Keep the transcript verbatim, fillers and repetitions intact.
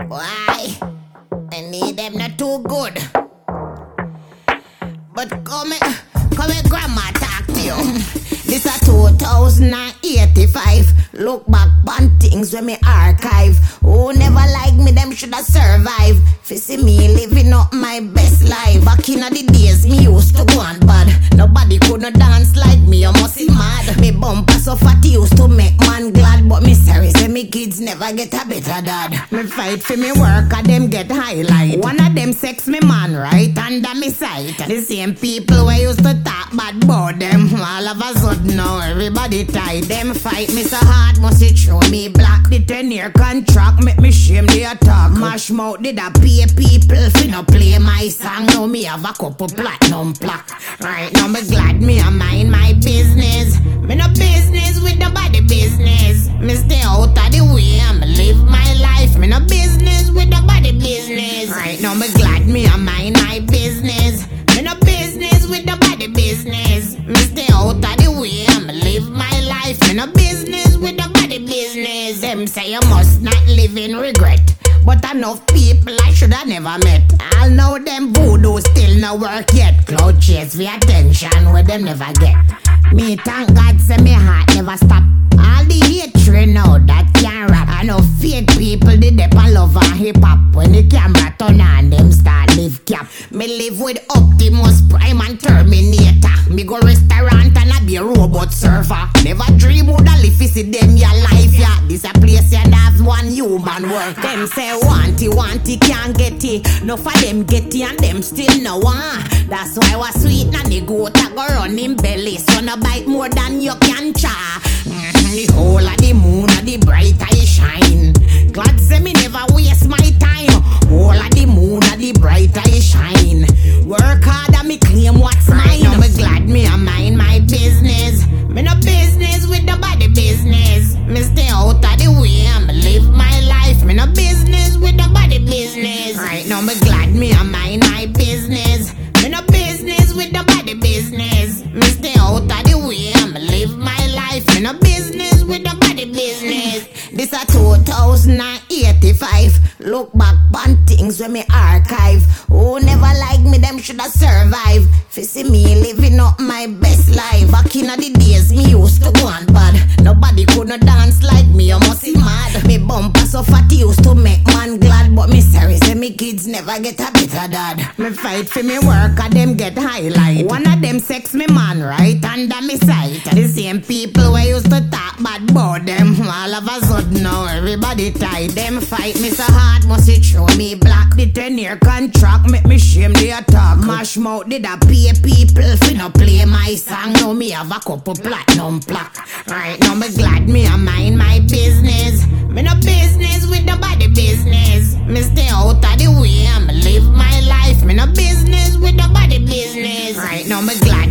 Why? I need them not too good. But come here, come here, grandma talk to you. This a two thousand eighty-five. Look back on things when me archive. Who never like me, them shoulda survive. Fi see me living up my best life. Back in the days, me used to go on bad. Nobody could not dance like me, you must be mad. Me bumper so fat used to make man glad. But me sorry, say me kids never get a better dad. Me fight for me work, and them get highlight. One of them sex me man right under me sight. The same people we used to talk bad about them. All of a sudden now everybody tight. Them fight me so hard, must it show me black. The ten year contract make me shame the attack. Mash mouth did a pay people fi no play my song. Now me have a couple platinum plaque. Right now me glad me a mind my business. Me no business with nobody business. Me stay out of the way and me live my life. Me no business with nobody business. Right now me glad me a mind my business. Me no business with nobody business. Me stay out of the way and me live my life. Me no business with nobody business. Them say you must not live in regret. But enough people I shoulda never met. I'll know them voodoo still no work yet. Cloud chase for attention where them never get. Me thank God say me heart never stop. All the hatred now that can't rap. I know fake people did they pan love and hip hop. When the camera turn on them start live cap. Me live with Optimus Prime and Terminator. Me go restaurant and I be a robot server. Never dream woulda live to see them your life, yeah. This a place and have one human work. Them say want it, want it, can't get it. No for them get it and them still no want. That's why was sweet and the goat a go run in belly. So no bite more than you can cha. Mm-hmm. The whole of the moon and the bright eye shine. Glad say me never waste my time. Whole of the moon and the bright eye shine. Work hard and me claim what's mine. Now me glad me a mind my business. Me no business with nobody business. Me stay out of the way and me live my life. Me no business with nobody business. Right now me glad me a mind my business. Me no business with nobody business. Me stay out of the way and me live my life. Me no business with nobody business. This a two thousand eighty-five. Look back on things when me archive. Who never like me, them shoulda survive. Fi see me living up my best life. Back in the days, me used to go on bad. Nobody could not dance like me, you must be mad. Me bumper so fat used to make man glad. But me sorry, say me kids never get a better dad. Me fight for me work, and them get highlight. One of them sex me man right under me sight. The same people we used to talk bad about them. All of a sudden now everybody tight. Them fight me so hard, must it show me black. The ten year contract make me shame the attack. Mash mouth did a pay people fi no play my song. Now me have a couple platinum plaque. Right now me glad me a mind my business. Me no business with nobody business. Me stay out of the way and me live my life. Me no business with nobody business. Right now me glad